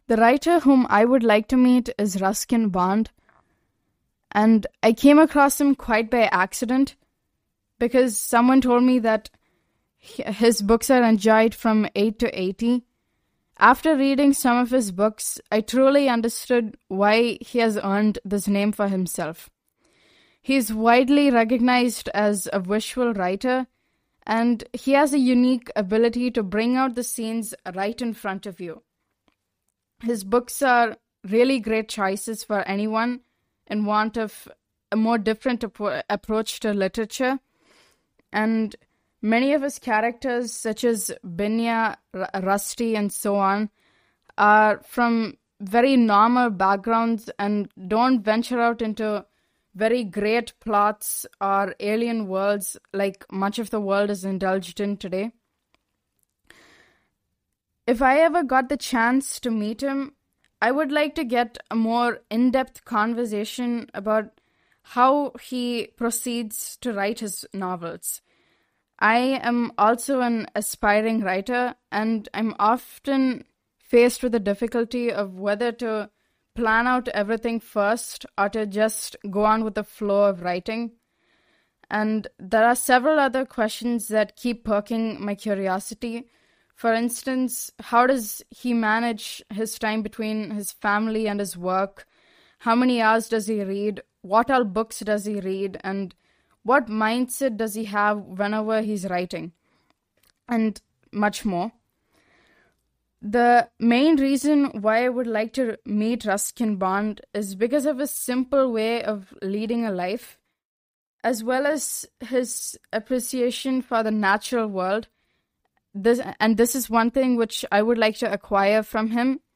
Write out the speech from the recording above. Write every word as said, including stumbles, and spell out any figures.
The writer whom I would like to meet is Ruskin Bond, and I came across him quite by accident because someone told me that his books are enjoyed from eight to eighty. After reading some of his books, I truly understood why he has earned this name for himself. He is widely recognized as a visual writer, and he has a unique ability to bring out the scenes right in front of you. His books are really great choices for anyone in want of a more different ap- approach to literature, and many of his characters, such as Binya, R- Rusty, and so on, are from very normal backgrounds and don't venture out into very great plots or alien worlds like much of the world is indulged in today. If I ever got the chance to meet him, I would like to get a more in-depth conversation about how he proceeds to write his novels. I am also an aspiring writer, and I'm often faced with the difficulty of whether to plan out everything first or to just go on with the flow of writing. And there are several other questions that keep perking my curiosity. For instance, how does he manage his time between his family and his work? How many hours does he read? What all books does he read? And what mindset does he have whenever he's writing? And much more. The main reason why I would like to meet Ruskin Bond is because of his simple way of leading a life, as well as his appreciation for the natural world. This and this is one thing which I would like to acquire from him,